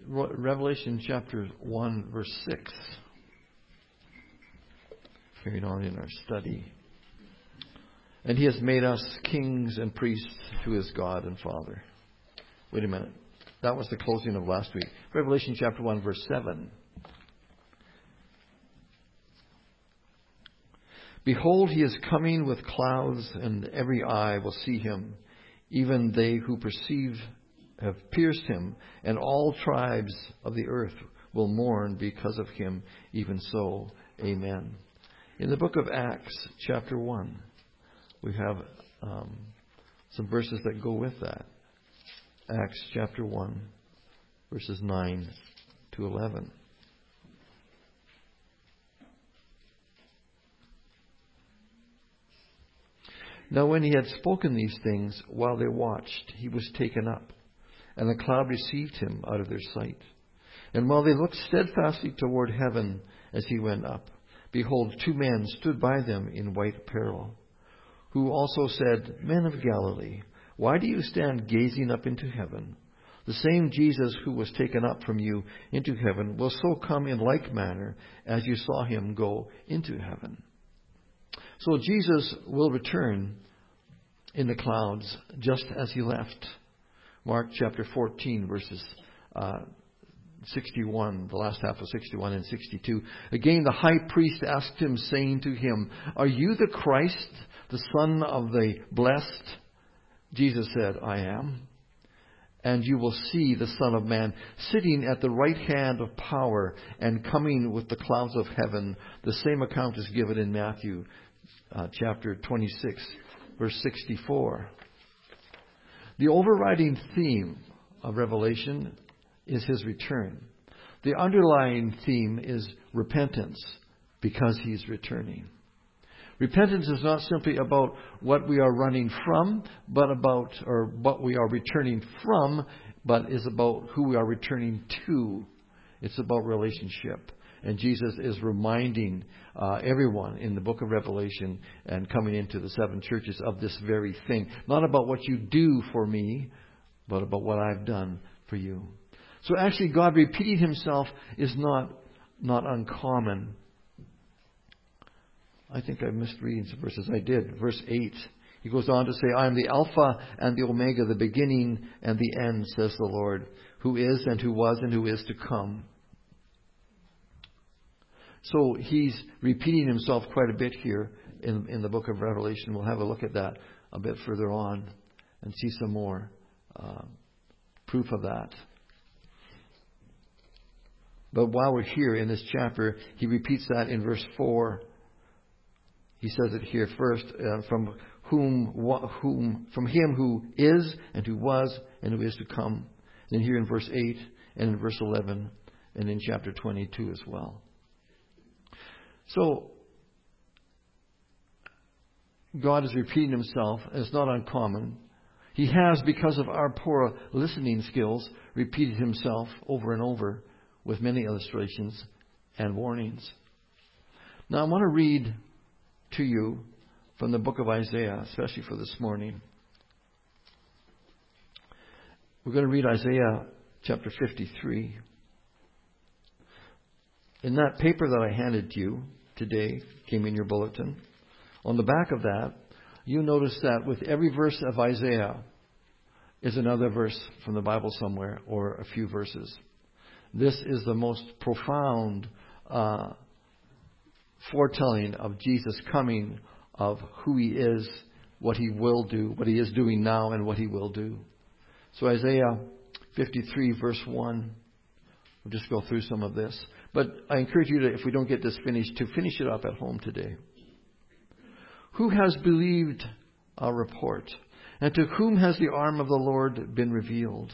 Revelation chapter 1, verse 6. Carrying on in our study. And He has made us kings and priests to His God and Father. Wait a minute. That was the closing of last week. Revelation chapter 1, verse 7. Behold, He is coming with clouds, and every eye will see Him, even they who have pierced Him, and all tribes of the earth will mourn because of Him. Even so, amen. In the book of Acts, chapter 1, we have some verses that go with that. Acts chapter 1, verses 9 to 11. Now when He had spoken these things, while they watched, He was taken up, and the cloud received Him out of their sight. And while they looked steadfastly toward heaven as He went up, behold, 2 men stood by them in white apparel, who also said, Men of Galilee, why do you stand gazing up into heaven? The same Jesus who was taken up from you into heaven will so come in like manner as you saw Him go into heaven. So Jesus will return in the clouds just as He left. Mark chapter 14, verses 61, the last half of 61 and 62. Again, the high priest asked Him, saying to Him, Are you the Christ, the Son of the Blessed? Jesus said, I am. And you will see the Son of Man sitting at the right hand of power and coming with the clouds of heaven. The same account is given in Matthew chapter 26, verse 64. The overriding theme of Revelation is His return. The underlying theme is repentance, because He's returning. Repentance is not simply about what we are running from, or what we are returning from, but is about who we are returning to. It's about relationship. And Jesus is reminding everyone in the book of Revelation and coming into the 7 churches of this very thing. Not about what you do for me, but about what I've done for you. So actually, God repeating Himself is not uncommon. I think I missed reading some verses. I did. Verse 8. He goes on to say, I am the Alpha and the Omega, the beginning and the end, says the Lord, who is and who was and who is to come. So He's repeating Himself quite a bit here in the book of Revelation. We'll have a look at that a bit further on and see some more proof of that. But while we're here in this chapter, He repeats that in verse 4. He says it here first, from Him who is and who was and who is to come. Then here in verse 8 and in verse 11 and in chapter 22 as well. So, God is repeating Himself, and it's not uncommon. He has, because of our poor listening skills, repeated Himself over and over with many illustrations and warnings. Now I want to read to you from the book of Isaiah, especially for this morning. We're going to read Isaiah chapter 53. In that paper that I handed to you today, came in your bulletin, on the back of that, you notice that with every verse of Isaiah is another verse from the Bible somewhere, or a few verses. This is the most profound foretelling of Jesus coming, of who He is, what He will do, what He is doing now, and what He will do. So Isaiah 53 verse 1. We'll just go through some of this. But I encourage you to, if we don't get this finished, to finish it up at home today. Who has believed our report? And to whom has the arm of the Lord been revealed?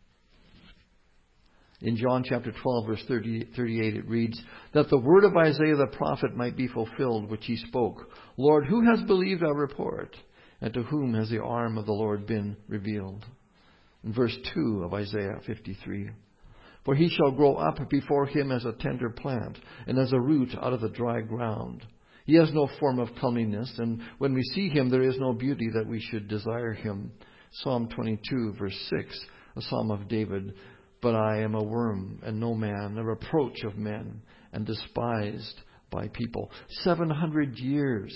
In John chapter 12, verse 38, it reads, that the word of Isaiah the prophet might be fulfilled, which he spoke. Lord, who has believed our report? And to whom has the arm of the Lord been revealed? In verse 2 of Isaiah 53, for he shall grow up before him as a tender plant, and as a root out of the dry ground. He has no form of comeliness, and when we see him, there is no beauty that we should desire him. Psalm 22, verse 6, a psalm of David, but I am a worm and no man, a reproach of men, and despised by people. 700 years,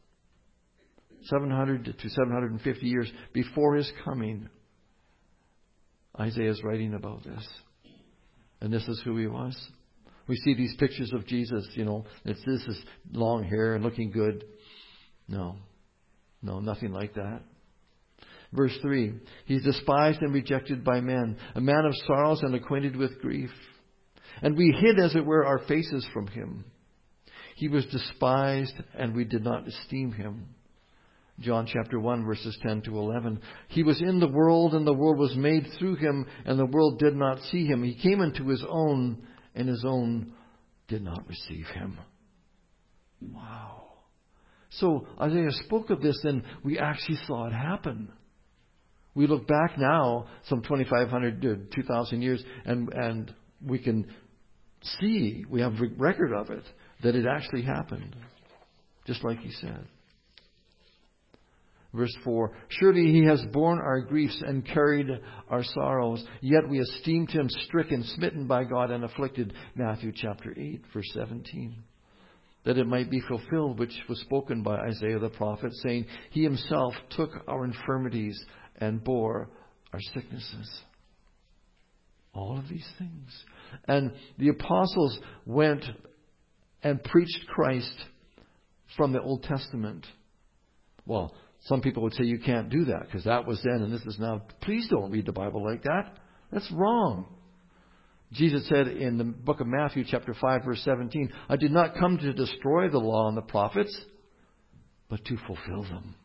700 to 750 years before his coming, Isaiah is writing about this. And this is who he was. We see these pictures of Jesus, this is long hair and looking good. No, nothing like that. Verse 3, he's despised and rejected by men, a man of sorrows and acquainted with grief. And we hid, as it were, our faces from him. He was despised and we did not esteem him. John chapter 1, verses 10 to 11. He was in the world, and the world was made through him, and the world did not see him. He came into his own, and his own did not receive him. Wow. So Isaiah spoke of this, and we actually saw it happen. We look back now, some 2,500 to 2,000 years, and we can see, we have record of it, that it actually happened. Just like he said. Verse 4, surely he has borne our griefs and carried our sorrows, yet we esteemed him stricken, smitten by God, and afflicted. Matthew chapter 8, verse 17. That it might be fulfilled, which was spoken by Isaiah the prophet, saying, he himself took our infirmities and bore our sicknesses. All of these things. And the apostles went and preached Christ from the Old Testament. Well, some people would say you can't do that because that was then and this is now. Please don't read the Bible like that. That's wrong. Jesus said in the book of Matthew chapter 5 verse 17, I did not come to destroy the law and the prophets, but to fulfill them.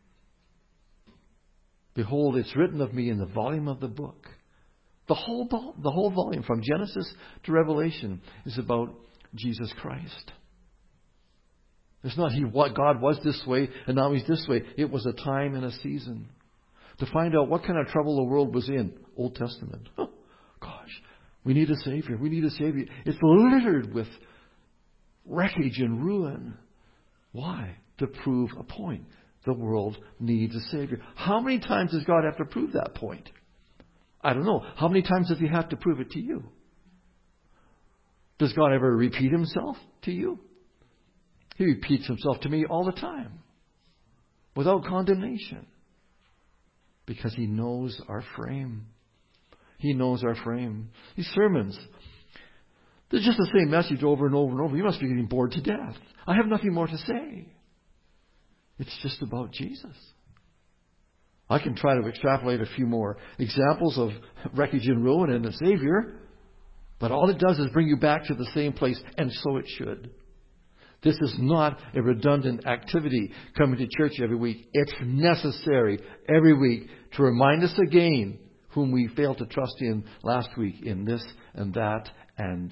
Behold, it's written of me in the volume of the book. The whole volume from Genesis to Revelation is about Jesus Christ. It's not God was this way and now he's this way. It was a time and a season. To find out what kind of trouble the world was in. Old Testament. Oh, gosh. We need a Savior. We need a Savior. It's littered with wreckage and ruin. Why? To prove a point. The world needs a Savior. How many times does God have to prove that point? I don't know. How many times does He have to prove it to you? Does God ever repeat Himself to you? He repeats Himself to me all the time. Without condemnation. Because He knows our frame. He knows our frame. These sermons, they're just the same message over and over and over. You must be getting bored to death. I have nothing more to say. It's just about Jesus. I can try to extrapolate a few more examples of wreckage and ruin and a Savior. But all it does is bring you back to the same place. And so it should. This is not a redundant activity coming to church every week. It's necessary every week to remind us again whom we failed to trust in last week in this and that and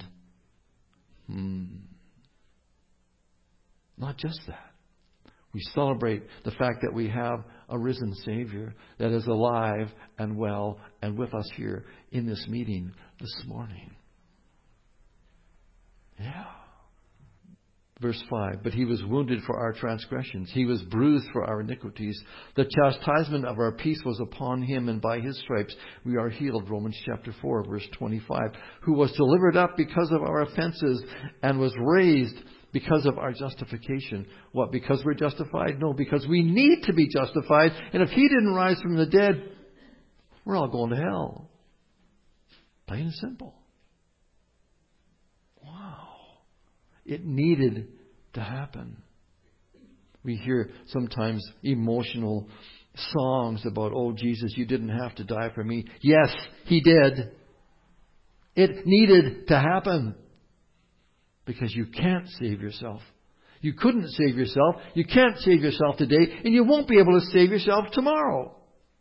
not just that. We celebrate the fact that we have a risen Savior that is alive and well and with us here in this meeting this morning. Yeah. Verse 5, but He was wounded for our transgressions. He was bruised for our iniquities. The chastisement of our peace was upon Him, and by His stripes we are healed. Romans chapter 4, verse 25. Who was delivered up because of our offenses and was raised because of our justification. What, because we're justified? No, because we need to be justified. And if He didn't rise from the dead, we're all going to hell. Plain and simple. Wow. It needed to happen. We hear sometimes emotional songs about, oh, Jesus, you didn't have to die for me. Yes, He did. It needed to happen. Because you can't save yourself. You couldn't save yourself. You can't save yourself today. And you won't be able to save yourself tomorrow.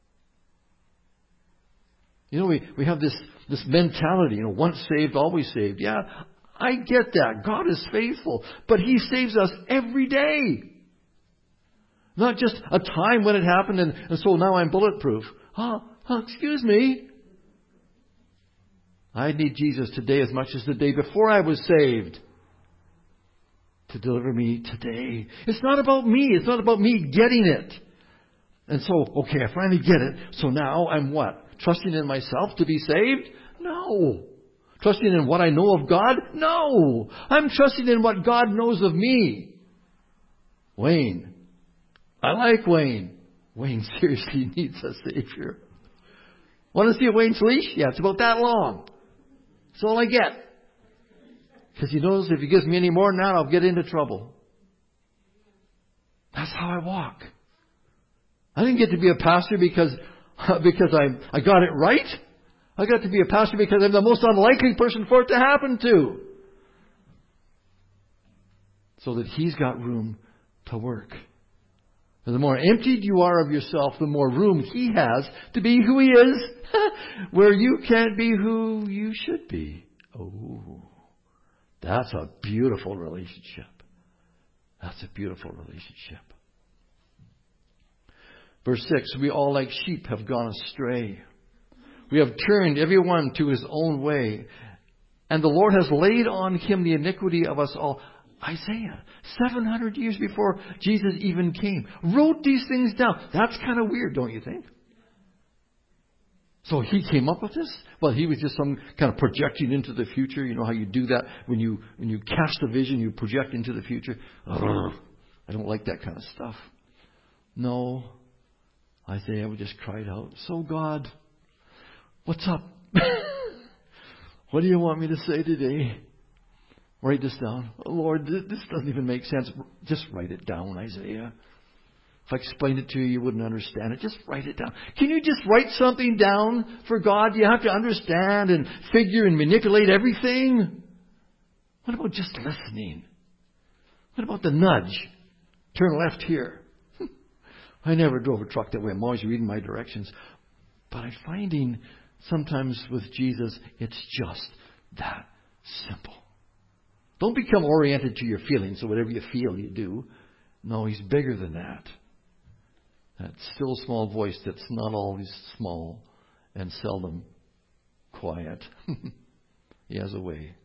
You know, we have this mentality, once saved, always saved. Yeah, I get that. God is faithful. But He saves us every day. Not just a time when it happened and so now I'm bulletproof. Excuse me. I need Jesus today as much as the day before I was saved. To deliver me today. It's not about me. It's not about me getting it. And so, okay, I finally get it. So now I'm what? Trusting in myself to be saved? No. Trusting in what I know of God? No. I'm trusting in what God knows of me. Wayne. I like Wayne. Wayne seriously needs a Savior. Want to see a Wayne's leash? Yeah, it's about that long. That's all I get. Because he knows if he gives me any more than that, I'll get into trouble. That's how I walk. I didn't get to be a pastor because I got it right. I got to be a pastor because I'm the most unlikely person for it to happen to. So that he's got room to work. And the more emptied you are of yourself, the more room he has to be who he is, where you can't be who you should be. Oh, that's a beautiful relationship. That's a beautiful relationship. Verse 6, we all like sheep have gone astray. We have turned everyone to his own way. And the Lord has laid on him the iniquity of us all. Isaiah, 700 years before Jesus even came, wrote these things down. That's kind of weird, don't you think? So he came up with this? Well, he was just some kind of projecting into the future. You know how you do that when you cast a vision, you project into the future. Ugh, I don't like that kind of stuff. No, Isaiah just cried out, "So God, what's up? What do you want me to say today?" Write this down. Oh, Lord, this doesn't even make sense. Just write it down, Isaiah. If I explained it to you, you wouldn't understand it. Just write it down. Can you just write something down for God? You have to understand and figure and manipulate everything. What about just listening? What about the nudge? Turn left here. I never drove a truck that way. I'm always reading my directions. But I'm finding sometimes with Jesus, it's just that simple. Don't become oriented to your feelings, so whatever you feel, you do. No, he's bigger than that. That still small voice that's not always small and seldom quiet. He has a way.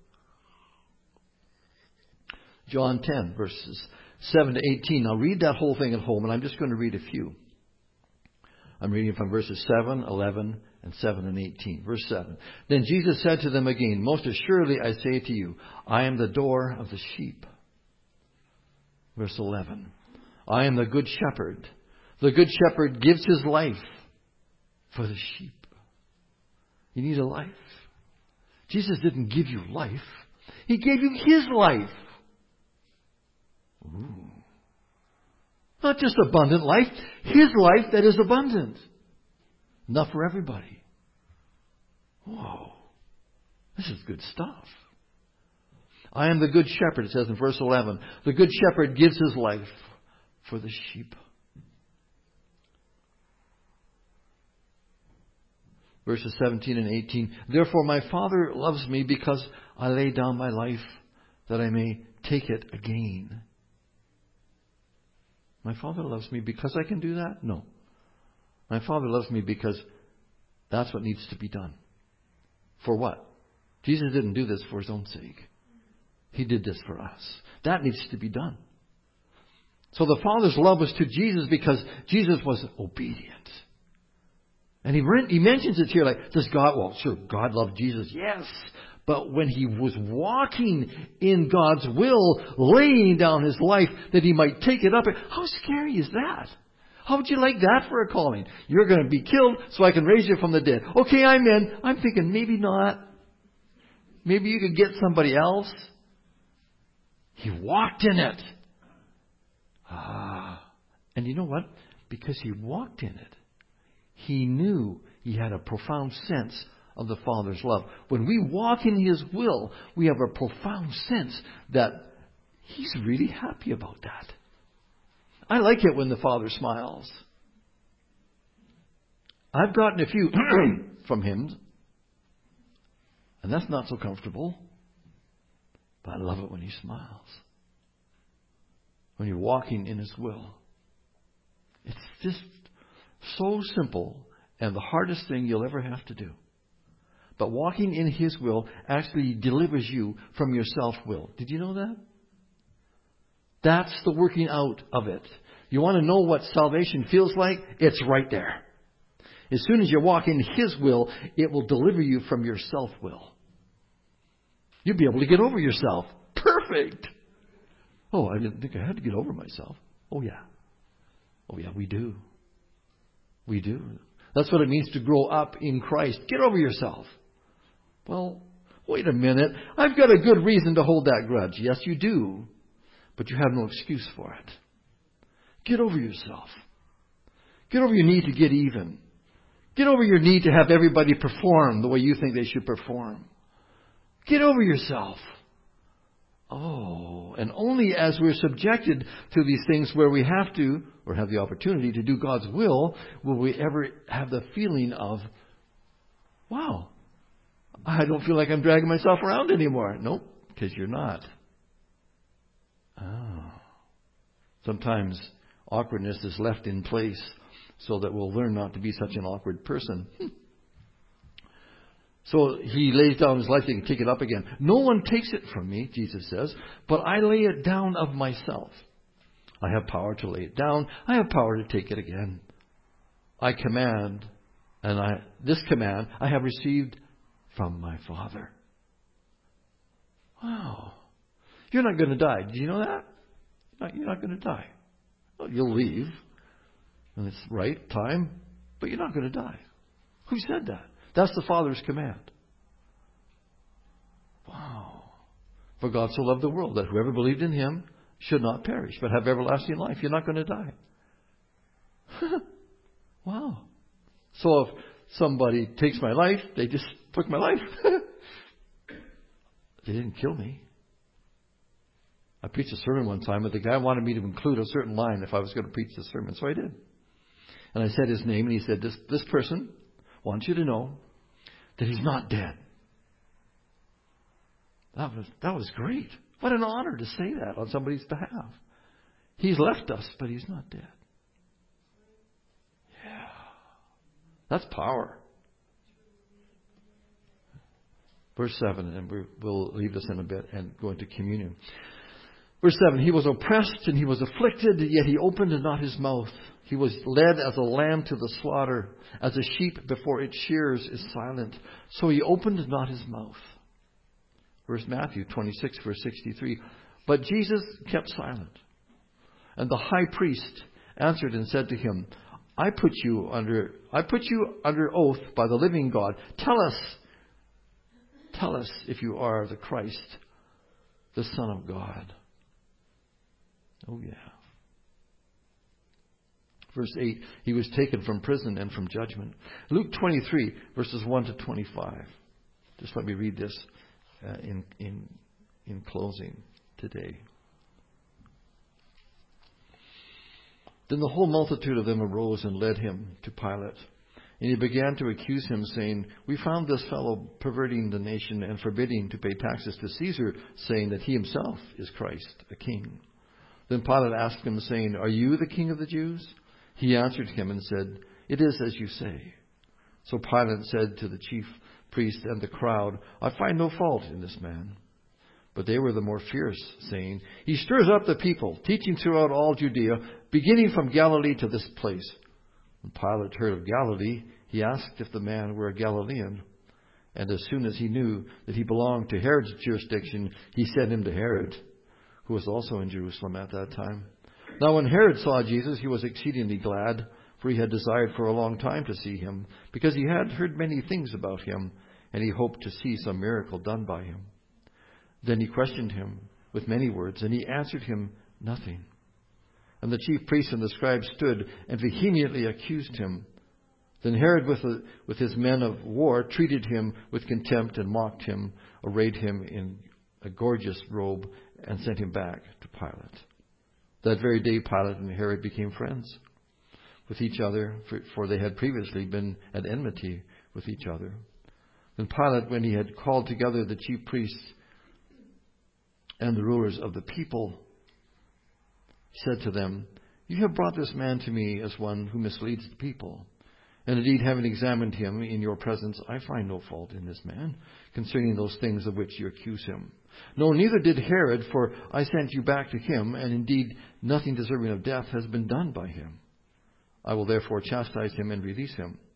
John 10, verses 7 to 18. Now read that whole thing at home, and I'm just going to read a few. I'm reading from verses 7, 11, and 7 and 18. Verse 7. Then Jesus said to them again, "Most assuredly I say to you, I am the door of the sheep." Verse 11. I am the good shepherd. The good shepherd gives his life for the sheep. You need a life. Jesus didn't give you life. He gave you his life. Ooh. Not just abundant life. His life that is abundant. Enough for everybody. Whoa. This is good stuff. I am the good shepherd, it says in verse 11. The good shepherd gives his life for the sheep. Verses 17 and 18. Therefore my Father loves me because I lay down my life that I may take it again. My Father loves me because I can do that? No. My Father loves me because that's what needs to be done. For what? Jesus didn't do this for his own sake. He did this for us. That needs to be done. So the Father's love was to Jesus because Jesus was obedient. And he mentions it here like, does God, well, sure, God loved Jesus. Yes. But when he was walking in God's will, laying down his life that he might take it up, how scary is that? How would you like that for a calling? You're going to be killed so I can raise you from the dead. Okay, I'm in. I'm thinking maybe not. Maybe you could get somebody else. He walked in it. And you know what? Because he walked in it, he knew he had a profound sense of the Father's love. When we walk in his will, we have a profound sense that he's really happy about that. I like it when the Father smiles. I've gotten a few from him, and that's not so comfortable. But I love it when he smiles. When you're walking in his will. It's just so simple and the hardest thing you'll ever have to do. But walking in his will actually delivers you from your self-will. Did you know that? That's the working out of it. You want to know what salvation feels like? It's right there. As soon as you walk in His will, it will deliver you from your self-will. You'll be able to get over yourself. Perfect! Oh, I didn't think I had to get over myself. Oh, yeah. Oh, yeah, we do. We do. That's what it means to grow up in Christ. Get over yourself. Well, wait a minute. I've got a good reason to hold that grudge. Yes, you do. But you have no excuse for it. Get over yourself. Get over your need to get even. Get over your need to have everybody perform the way you think they should perform. Get over yourself. Oh, and only as we're subjected to these things where we have to, or have the opportunity to do God's will we ever have the feeling of, wow, I don't feel like I'm dragging myself around anymore. Nope, because you're not. Oh. Sometimes awkwardness is left in place so that we'll learn not to be such an awkward person. So he lays down his life, he can take it up again. No one takes it from me, Jesus says, but I lay it down of myself. I have power to lay it down. I have power to take it again. I command, this command I have received from my Father. Wow. You're not going to die. Did you know that? You're not going to die. Well, you'll leave. And it's right time, but you're not going to die. Who said that? That's the Father's command. Wow. For God so loved the world that whoever believed in Him should not perish, but have everlasting life. You're not going to die. Wow. So if somebody takes my life, they just took my life. They didn't kill me. I preached a sermon one time, but the guy wanted me to include a certain line if I was going to preach the sermon, so I did. And I said his name, and he said, this person wants you to know that he's not dead. That was great. What an honor to say that on somebody's behalf. He's left us, but he's not dead. Yeah. That's power. Verse 7, and we'll leave this in a bit and go into communion. Verse 7, he was oppressed and he was afflicted, yet he opened not his mouth. He was led as a lamb to the slaughter, as a sheep before its shearers is silent. So he opened not his mouth. Verse Matthew 26, verse 63. But Jesus kept silent. And the high priest answered and said to him, I put you under oath by the living God. Tell us if you are the Christ, the Son of God. Oh, yeah. Verse 8, he was taken from prison and from judgment. Luke 23, verses 1 to 25. Just let me read this in closing today. Then the whole multitude of them arose and led him to Pilate. And he began to accuse him, saying, We found this fellow perverting the nation and forbidding to pay taxes to Caesar, saying that he himself is Christ, a king. Then Pilate asked him, saying, Are you the king of the Jews? He answered him and said, It is as you say. So Pilate said to the chief priest and the crowd, I find no fault in this man. But they were the more fierce, saying, He stirs up the people, teaching throughout all Judea, beginning from Galilee to this place. When Pilate heard of Galilee, he asked if the man were a Galilean. And as soon as he knew that he belonged to Herod's jurisdiction, he sent him to Herod, who was also in Jerusalem at that time. Now when Herod saw Jesus, he was exceedingly glad, for he had desired for a long time to see him, because he had heard many things about him, and he hoped to see some miracle done by him. Then he questioned him with many words, and he answered him nothing. And the chief priests and the scribes stood and vehemently accused him. Then Herod, with his men of war, treated him with contempt and mocked him, arrayed him in a gorgeous robe, and sent him back to Pilate. That very day Pilate and Herod became friends with each other, for they had previously been at enmity with each other. Then Pilate, when he had called together the chief priests and the rulers of the people, said to them, You have brought this man to me as one who misleads the people. And indeed, having examined him in your presence, I find no fault in this man concerning those things of which you accuse him. No, neither did Herod, for I sent you back to him, and indeed nothing deserving of death has been done by him. I will therefore chastise him and release him.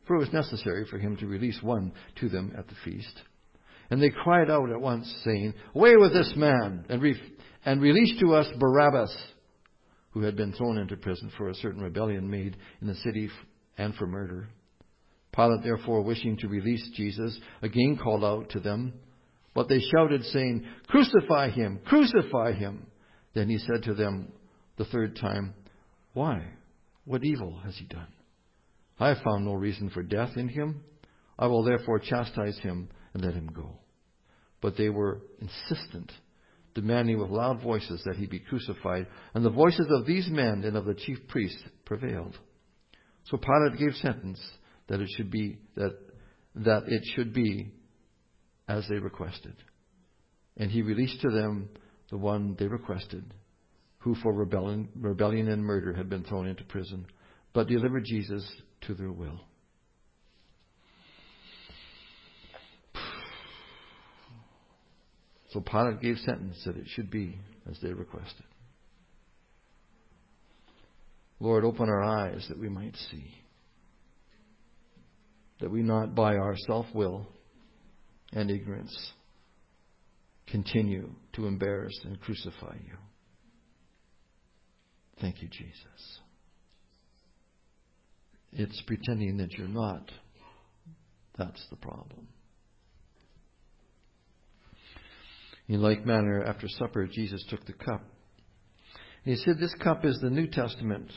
for it was necessary for him to release one to them at the feast. And they cried out at once, saying, "Away with this man, and release to us Barabbas," who had been thrown into prison for a certain rebellion made in the city and for murder. Pilate, therefore, wishing to release Jesus, again called out to them. But they shouted, saying, "Crucify him! Crucify him!" Then he said to them the third time, "Why? What evil has he done? I have found no reason for death in him. I will therefore chastise him and let him go." But they were insistent, demanding with loud voices that he be crucified. And the voices of these men and of the chief priests prevailed. So Pilate gave sentence that it should be as they requested. And he released to them the one they requested, who for rebellion and murder had been thrown into prison, but delivered Jesus to their will. So Pilate gave sentence that it should be as they requested. Lord, open our eyes that we might see, that we not by our self-will and ignorance continue to embarrass and crucify you. Thank you, Jesus. It's pretending that you're not. That's the problem. In like manner, after supper, Jesus took the cup. He said, "This cup is the New Testament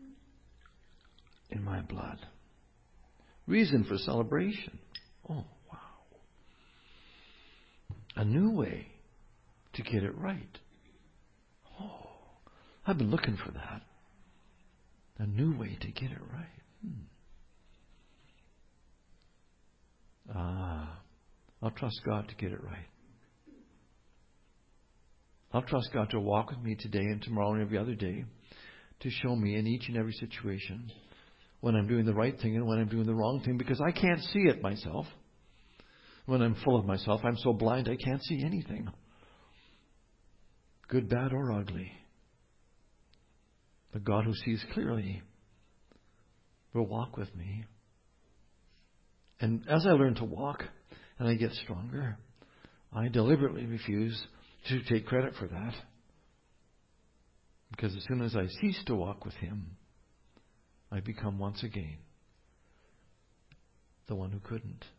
in my blood." Reason for celebration. Oh, wow. A new way to get it right. Oh, I've been looking for that. A new way to get it right. I'll trust God to get it right. I'll trust God to walk with me today and tomorrow and every other day to show me in each and every situation when I'm doing the right thing and when I'm doing the wrong thing, because I can't see it myself. When I'm full of myself, I'm so blind I can't see anything. Good, bad, or ugly. The God who sees clearly will walk with me. And as I learn to walk and I get stronger, I deliberately refuse to take credit for that. Because as soon as I cease to walk with Him, I become once again the one who couldn't.